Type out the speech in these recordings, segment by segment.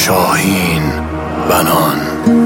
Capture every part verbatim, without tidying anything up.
شاهین بنان.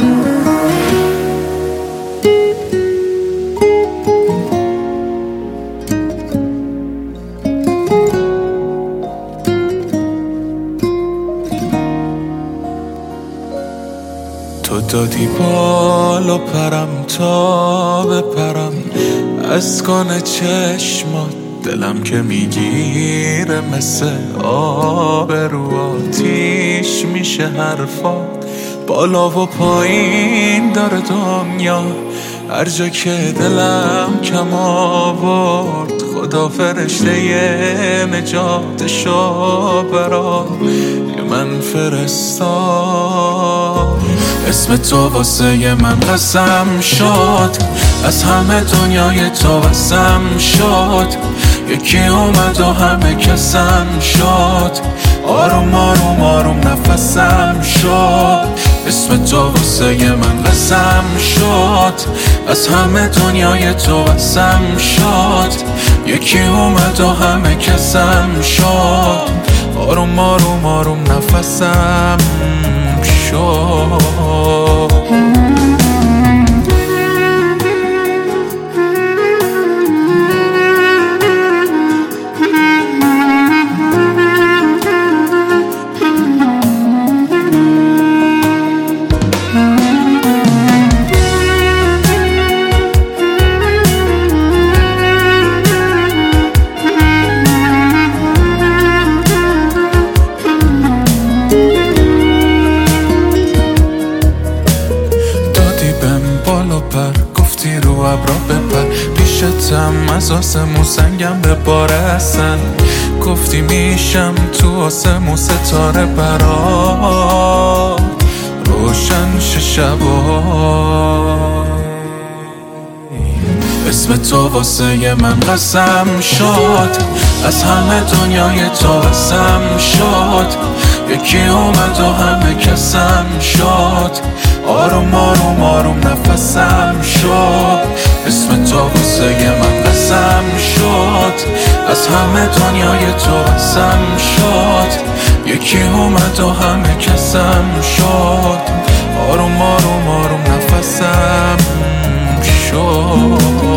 تو دادی بالا پرم تا بپرم از کن چشمات، دلم که میگیره مثل آب رو آتیش میشه حرفات. بالا و پایین داره دنیا، هر جا که دلم کم آورد خدا فرشته نجاتشو برا من فرستاد. اسم تو واسه من قسم شد، از همه دنیای تو واسم شد. یکی اومد و همه کسم شد، آروم آروم آروم نفسم شد. اسم تو واسه من قسم شد، از همه دنیای تو واسم شد. یکی اومد و همه کسم شد، آروم آروم آروم نفسم شد. گفتی رو ابرا بپر، پیشتم از آسمون سنگم به بارستن. گفتی میشم تو آسمون ستاره برا روشن شه شبا. اسم تو واسه من قسم شد، از همه دنیای تو واسم شد. یکی اومد و همه کسم شد، آروم آروم آروم نفسم شد. اسم تو واسه من قسم شد، از همه دنیای تو واسم شد. یکی اومد و همه کسم شد، آروم آروم آروم نفسم شد.